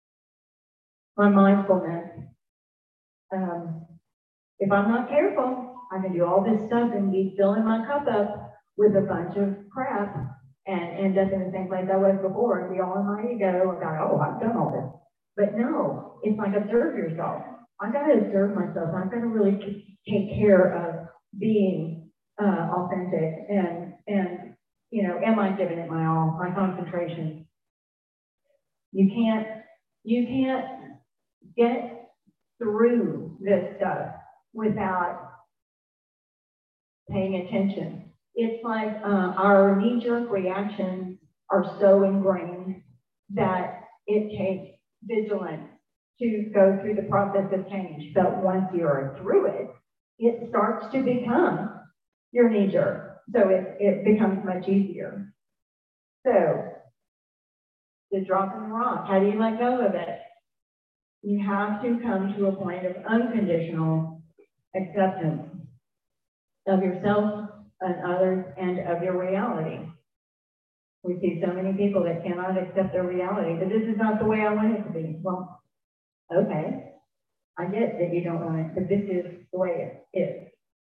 My mindfulness. Um, if I'm not careful, I can do all this stuff and be filling my cup up with a bunch of crap and end up in the same place I was before and be all in my ego and go, oh, I've done all this. But no, it's like observe yourself. I got to observe myself. I've got to really take care of being uh, authentic and, and, you know, am I giving it my all, my concentration? You can't, you can't get through this stuff without paying attention. It's like uh, our knee-jerk reactions are so ingrained that it takes vigilance to go through the process of change. But once you're through it, it starts to become your knee-jerk. So it, it becomes much easier. So the drop in the rock, how do you let go of it? You have to come to a point of unconditional acceptance of yourself and others and of your reality. We see so many people that cannot accept their reality, but this is not the way I want it to be. Well, okay, I get that you don't want it, but this is the way it is.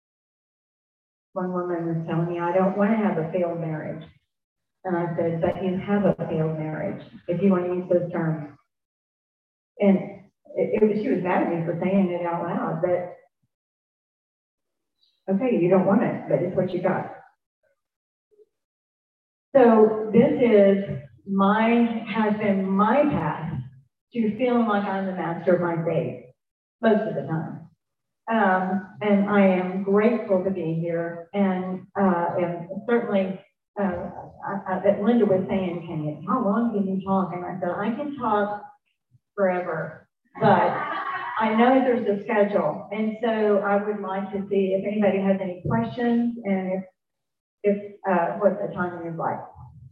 One woman was telling me, I don't want to have a failed marriage. And I said, but you have a failed marriage, if you want to use those terms. And it, it was, she was mad at me for saying it out loud, but okay, you don't want it, but it's what you got. So this is my, has been my path to feeling like I'm the master of my fate most of the time. Um, and I am grateful to be here. And, uh, and certainly, uh, I, I, that Linda was saying, can you, how long can you talk? And I said, I can talk forever, but I know there's a schedule. And so I would like to see if anybody has any questions and if, if uh, what the timing is like.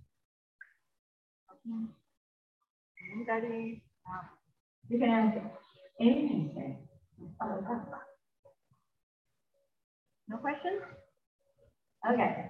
Anybody? You can ask anything. No questions? Okay.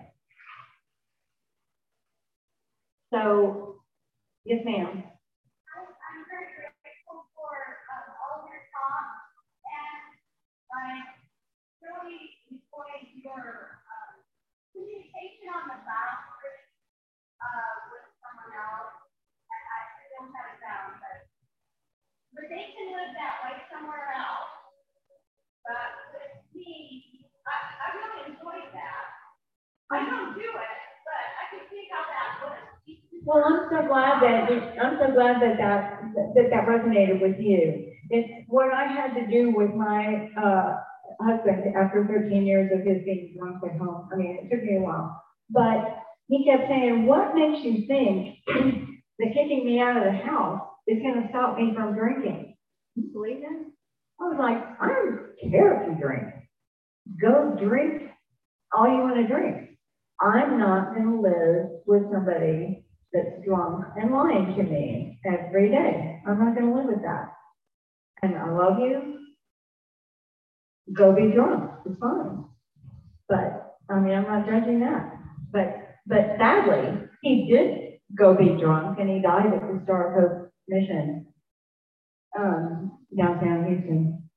So, yes, ma'am. I'm very grateful for um, all of your talk, and I really enjoyed your um, communication on the boundary uh, with someone else. And I don't have it down, but, but they can live that way somewhere else. But with me, I, I really enjoyed that. I don't do it, but I can see how that would. Well, I'm so glad that I'm so glad that that, that that resonated with you. It's what I had to do with my uh, husband after thirteen years of his being drunk at home. I mean, it took me a while, but he kept saying, "What makes you think that kicking me out of the house is going to stop me from drinking?" You believe that? I was like, "I don't care if you drink. Go drink all you want to drink. I'm not going to live with somebody that's drunk and lying to me every day. I'm not going to live with that. And I love you. Go be drunk. It's fine." But, I mean, I'm not judging that. But, but sadly, he did go be drunk, and he died at the Star of Hope mission, um, downtown Houston.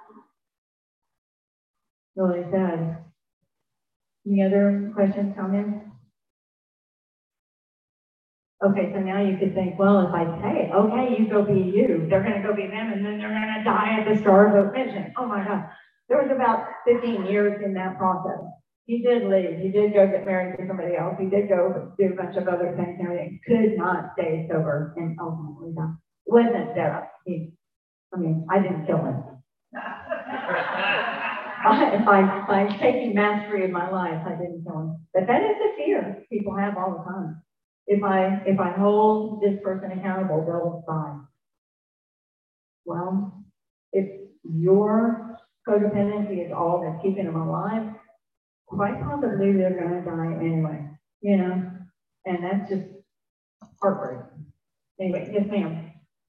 Really sad. Any other questions, comments? Okay, so now you could think, well, if I say, okay, you go be you, they're going to go be them, and then they're going to die at the Star of Hope mission. Oh my God. there was about fifteen years in that process. He did leave. He did go get married to somebody else. He did go do a bunch of other things and everything. Could not stay sober and ultimately died. Wasn't there. He, I mean, I didn't kill him. I, by, by taking mastery of my life, I didn't kill him. But that is a fear people have all the time. If I, if I hold this person accountable, they'll die. Well, if your codependency is all that's keeping them alive, quite possibly they're going to die anyway, you know, and that's just heartbreaking. Anyway, yes, ma'am.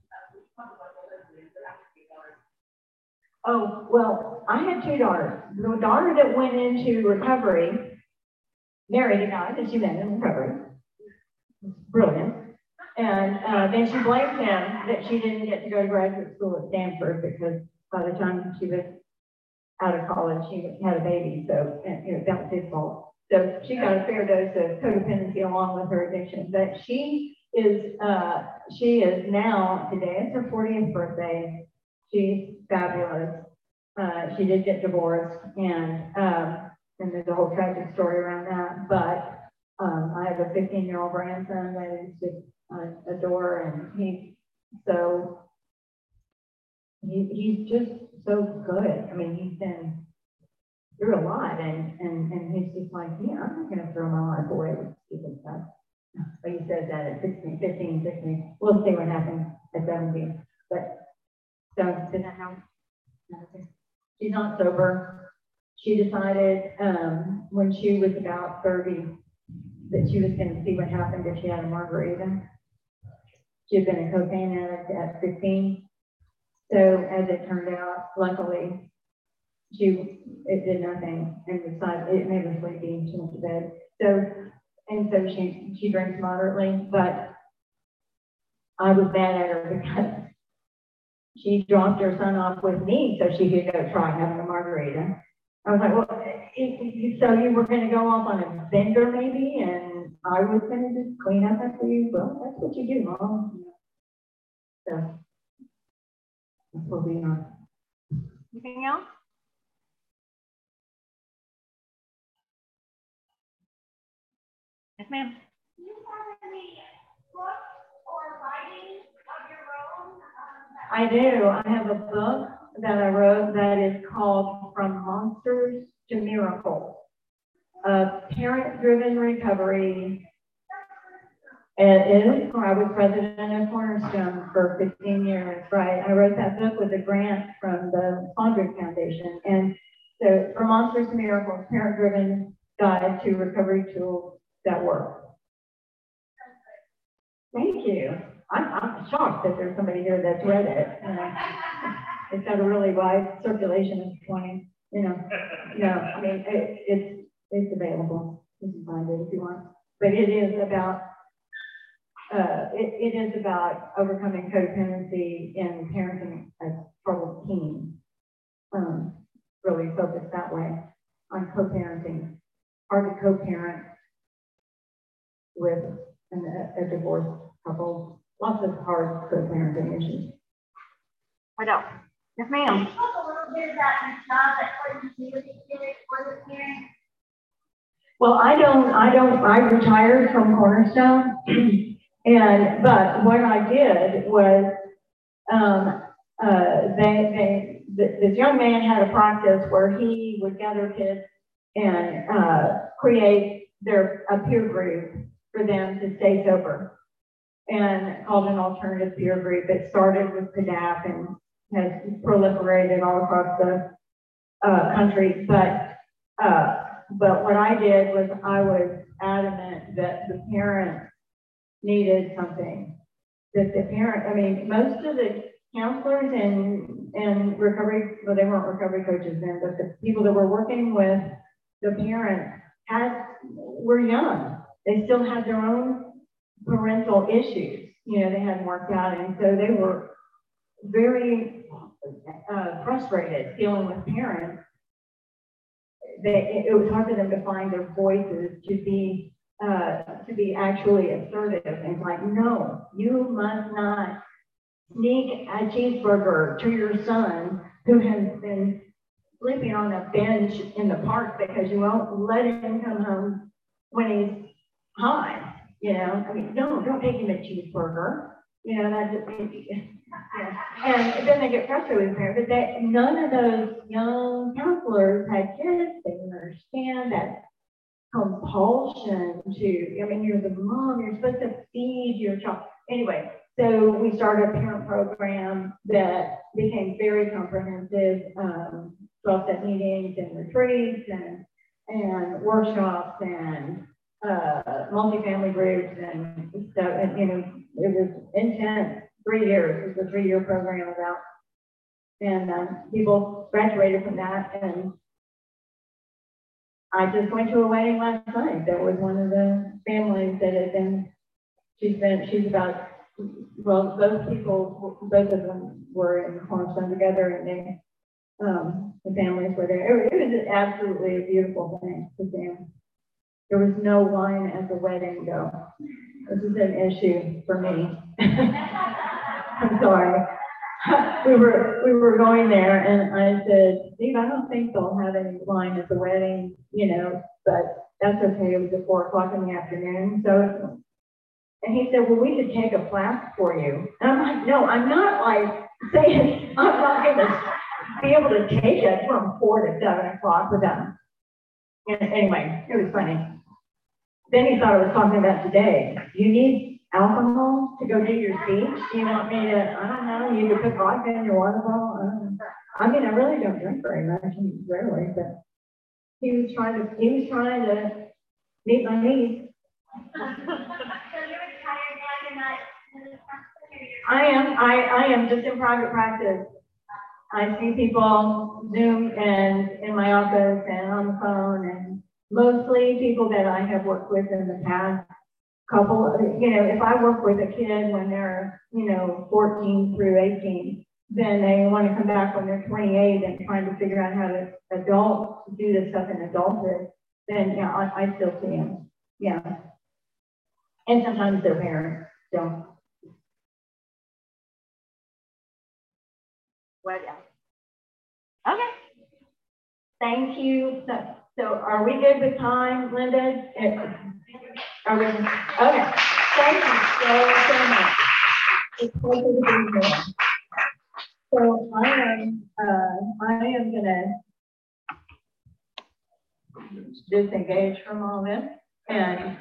Oh, well, I had two daughters. The daughter that went into recovery married a guy that she met in recovery. Brilliant. And uh, then she blamed him that she didn't get to go to graduate school at Stanford because by the time she was out of college, she had a baby, so and, you know, that was his fault. So she got a fair dose of codependency along with her addiction. But she is, uh, she is now, today is her fortieth birthday. She's fabulous. Uh, she did get divorced, and um, and there's a whole tragic story around that. But um, I have a fifteen-year-old grandson that I just uh, adore, and he's so he, he's just so good. I mean, he's been through a lot, and and and he's just like, yeah, I'm not going to throw my life away with stupid stuff. But he says that at sixteen, fifteen, sixteen. We'll see what happens at seventeen. But so does that help? She's not sober. She decided um, when she was about thirty that she was going to see what happened if she had a margarita. She had been a cocaine addict at fifteen. So as it turned out, luckily, she it did nothing and decided it made her sleepy. She went to bed. So and so she she drinks moderately, but I was mad at her because she dropped her son off with me so she could go try having a margarita. I was like, well, so you were going to go off on a bender maybe, and I was going to just clean up after you. Well, that's what you do, Mom. So that's what we are. Anything else? Yes, ma'am. Do you have any books or writing of your own? Um, I do. I have a book that I wrote that is called From Monsters to Miracles, a parent-driven recovery. And it is, I was president of Cornerstone for fifteen years, right? I wrote that book with a grant from the Fondrick Foundation. And so From Monsters to Miracles, parent-driven guide to recovery tools that work. Thank you. I'm, I'm shocked that there's somebody here that's read it. You know, it's got a really wide circulation of twenty. You know, no, I mean it, it's it's available. You can find it if you want. But it is about uh, it, it is about overcoming codependency in parenting a troubled teen. Um, really focused that way on co-parenting. Hard to co-parent with an, a, a divorced couple. Lots of hard co-parenting issues. What else? Yes, ma'am. Can you talk a little bit about your job at Clinton Community Clinic for the parents? Well, I don't, I don't, I retired from Cornerstone, and, but what I did was, um, uh, they, they, th this young man had a practice where he would gather kids and, uh, create their, a peer group for them to stay sober, and called an alternative peer group. It started with P D A P and has proliferated all across the uh, country, but, uh, But what I did was I was adamant that the parent needed something. That the parent, I mean, most of the counselors and, and recovery, well, they weren't recovery coaches then, but the people that were working with the parent had, were young. They still had their own parental issues. You know, they hadn't worked out. And so they were very uh, frustrated dealing with parents. They, it was hard for them to find their voices to be uh, to be actually assertive and like, no, you must not sneak a cheeseburger to your son who has been sleeping on a bench in the park because you won't let him come home when he's high, you know? I mean, no, don't take him a cheeseburger, you know, that just, yeah. And then they get frustrated with parents, but they, none of those young counselors had kids. They didn't understand that compulsion to, I mean, you're the mom, you're supposed to feed your child. Anyway, so we started a parent program that became very comprehensive, um, twelve-step meetings and retreats and, and workshops and uh, multifamily groups and stuff. And, you know, it was intense. Three years. It was a three-year program about, and um, people graduated from that. And I just went to a wedding last night. That was one of the families that had been. She's been. She's about. Well, both people, both of them were in Cornerstone together, and they, um, the families were there. It, it was absolutely a beautiful thing to see. There was no wine at the wedding, though. This is an issue for me. I'm sorry. we were we were going there, and I said, Steve, I don't think they'll have any wine at the wedding, you know, but that's okay. It was at four o'clock in the afternoon, so. And he said, well, we could take a flask for you. And I'm like, no, I'm not like saying I'm not going to be able to take it from four to seven o'clock with them. And anyway, it was funny. Then he thought I was talking about today. Do you need alcohol to go do your speech? Do you want me to, I don't know, you could put vodka in your water bottle? I don't know. I mean, I really don't drink very much, rarely, but he was trying to, he was trying to meet my needs. I am, I, I am just in private practice. I see people Zoom and in my office and on the phone, and mostly people that I have worked with in the past couple of, you know, if I work with a kid when they're, you know, fourteen through eighteen, then they want to come back when they're twenty-eight and trying to figure out how to adult, do this stuff in adulthood, then yeah, I, I still see them. Yeah. And sometimes their parents don't. Well, yeah. Okay. Thank you. So, so are we good with time, Linda? Are we? Okay. Thank you so, so much. It's a pleasure to be here. So I am, uh, I am gonna disengage from all this, and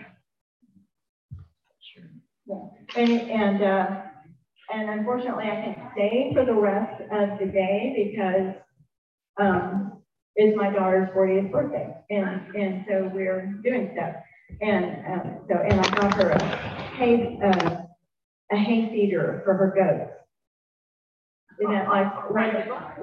yeah, and and uh, and unfortunately I can't stay for the rest of the day because um, it's my daughter's fortieth birthday, and and so we're doing stuff, and um, so and I got her a hay uh, a hay feeder for her goats. Isn't that like right?